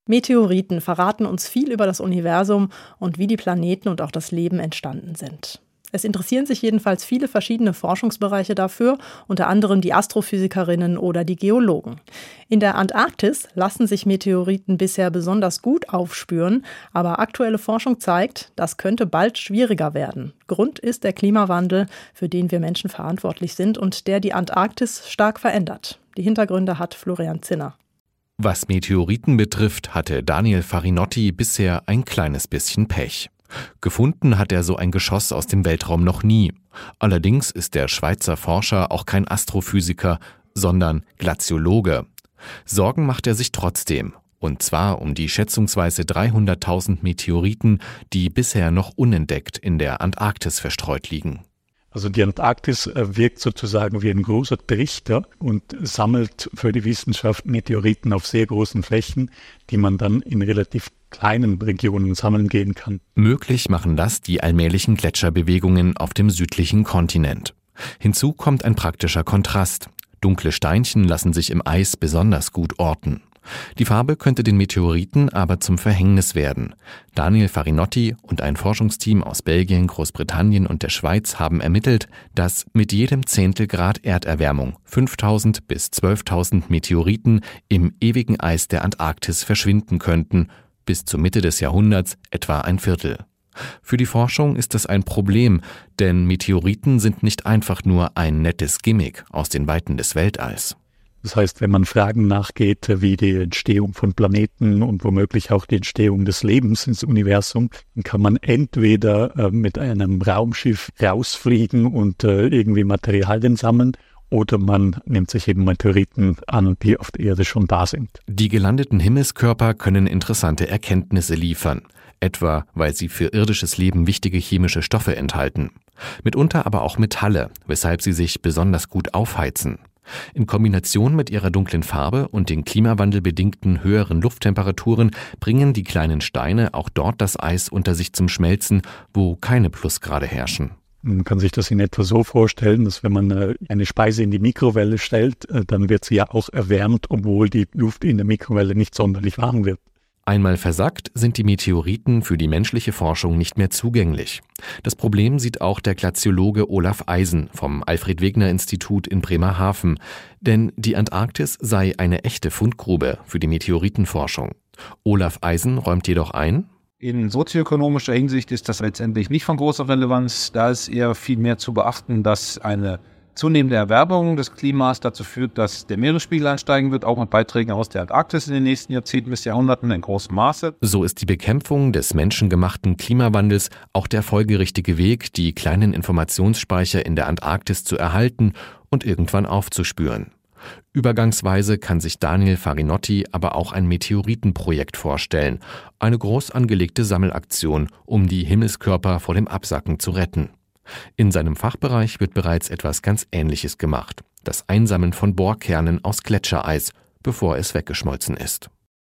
Meteoriten verraten uns viel über das Universum und wie die Planeten und auch das Leben entstanden sind. Es interessieren sich jedenfalls viele verschiedene Forschungsbereiche dafür, unter anderem die Astrophysikerinnen oder die Geologen. In der Antarktis lassen sich Meteoriten bisher besonders gut aufspüren, aber aktuelle Forschung zeigt, das könnte bald schwieriger werden. Grund ist der Klimawandel, für den wir Menschen verantwortlich sind und der die Antarktis stark verändert. Die Hintergründe hat Florian Zinner. Was Meteoriten betrifft, hatte Daniel Farinotti bisher ein kleines bisschen Pech. Gefunden hat er so ein Geschoss aus dem Weltraum noch nie. Allerdings ist der Schweizer Forscher auch kein Astrophysiker, sondern Glaziologe. Sorgen macht er sich trotzdem. Und zwar um die schätzungsweise 300.000 Meteoriten, die bisher noch unentdeckt in der Antarktis verstreut liegen. Also die Antarktis wirkt sozusagen wie ein großer Trichter und sammelt für die Wissenschaft Meteoriten auf sehr großen Flächen, die man dann in relativ kleinen Regionen sammeln gehen kann. Möglich machen das die allmählichen Gletscherbewegungen auf dem südlichen Kontinent. Hinzu kommt ein praktischer Kontrast. Dunkle Steinchen lassen sich im Eis besonders gut orten. Die Farbe könnte den Meteoriten aber zum Verhängnis werden. Daniel Farinotti und ein Forschungsteam aus Belgien, Großbritannien und der Schweiz haben ermittelt, dass mit jedem Zehntelgrad Erderwärmung 5.000 bis 12.000 Meteoriten im ewigen Eis der Antarktis verschwinden könnten, bis zur Mitte des Jahrhunderts etwa ein Viertel. Für die Forschung ist das ein Problem, denn Meteoriten sind nicht einfach nur ein nettes Gimmick aus den Weiten des Weltalls. Das heißt, wenn man Fragen nachgeht, wie die Entstehung von Planeten und womöglich auch die Entstehung des Lebens ins Universum, dann kann man entweder mit einem Raumschiff rausfliegen und irgendwie Materialien sammeln, oder man nimmt sich eben Meteoriten an, die auf der Erde schon da sind. Die gelandeten Himmelskörper können interessante Erkenntnisse liefern, etwa weil sie für irdisches Leben wichtige chemische Stoffe enthalten. Mitunter aber auch Metalle, weshalb sie sich besonders gut aufheizen. In Kombination mit ihrer dunklen Farbe und den klimawandelbedingten höheren Lufttemperaturen bringen die kleinen Steine auch dort das Eis unter sich zum Schmelzen, wo keine Plusgrade herrschen. Man kann sich das in etwa so vorstellen, dass wenn man eine Speise in die Mikrowelle stellt, dann wird sie ja auch erwärmt, obwohl die Luft in der Mikrowelle nicht sonderlich warm wird. Einmal versackt, sind die Meteoriten für die menschliche Forschung nicht mehr zugänglich. Das Problem sieht auch der Glaziologe Olaf Eisen vom Alfred-Wegener-Institut in Bremerhaven. Denn die Antarktis sei eine echte Fundgrube für die Meteoritenforschung. Olaf Eisen räumt jedoch ein: In sozioökonomischer Hinsicht ist das letztendlich nicht von großer Relevanz. Da ist eher viel mehr zu beachten, dass eine zunehmende Erwärmung des Klimas dazu führt, dass der Meeresspiegel ansteigen wird, auch mit Beiträgen aus der Antarktis in den nächsten Jahrzehnten bis Jahrhunderten in großem Maße. So ist die Bekämpfung des menschengemachten Klimawandels auch der folgerichtige Weg, die kleinen Informationsspeicher in der Antarktis zu erhalten und irgendwann aufzuspüren. Übergangsweise kann sich Daniel Farinotti aber auch ein Meteoritenprojekt vorstellen, eine groß angelegte Sammelaktion, um die Himmelskörper vor dem Absacken zu retten. In seinem Fachbereich wird bereits etwas ganz Ähnliches gemacht: das Einsammeln von Bohrkernen aus Gletschereis, bevor es weggeschmolzen ist.